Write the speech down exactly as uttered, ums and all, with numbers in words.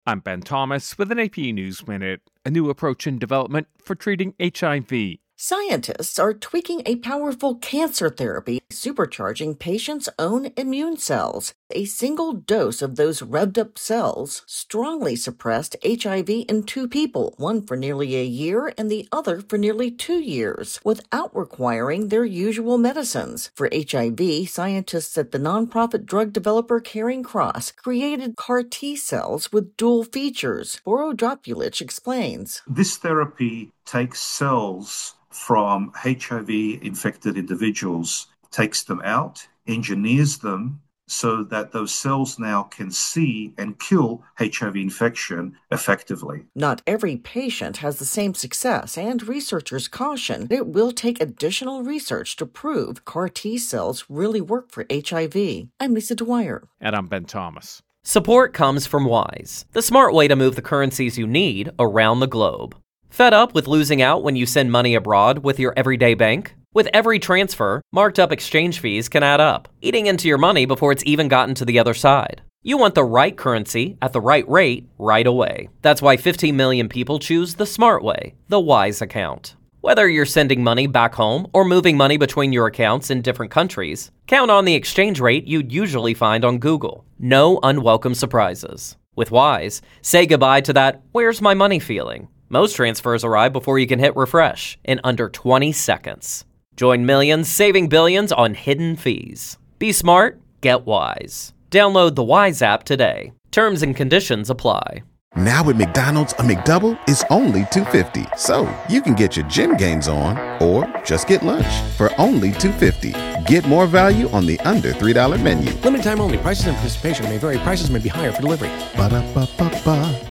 I'm Ben Thomas with an A P News Minute, a new approach in development for treating H I V. Scientists are tweaking a powerful cancer therapy, supercharging patients' own immune cells. A single dose of those revved-up cells strongly suppressed H I V in two people, one for nearly a year and the other for nearly two years, without requiring their usual medicines. For H I V, scientists at the nonprofit drug developer Caring Cross created C A R T cells with dual features. Boro Dropulich explains. This therapy takes cells from H I V-infected individuals, takes them out, engineers them so that those cells now can see and kill H I V infection effectively. Not every patient has the same success, and researchers caution it will take additional research to prove C A R T cells really work for H I V. I'm Lisa Dwyer. And I'm Ben Thomas. Support comes from Wise, the smart way to move the currencies you need around the globe. Fed up with losing out when you send money abroad with your everyday bank? With every transfer, marked up exchange fees can add up, eating into your money before it's even gotten to the other side. You want the right currency at the right rate right away. That's why fifteen million people choose the smart way, the Wise account. Whether you're sending money back home or moving money between your accounts in different countries, count on the exchange rate you'd usually find on Google. No unwelcome surprises. With Wise, say goodbye to that "where's my money" feeling. Most transfers arrive before you can hit refresh in under twenty seconds. Join millions saving billions on hidden fees. Be smart, get Wise. Download the Wise app today. Terms and conditions apply. Now at McDonald's, a McDouble is only two dollars and fifty cents. So you can get your gym gains on or just get lunch for only two dollars and fifty cents. Get more value on the under three dollar menu. Limited time only. Prices and participation may vary. Prices may be higher for delivery. Ba-da-ba-ba-ba.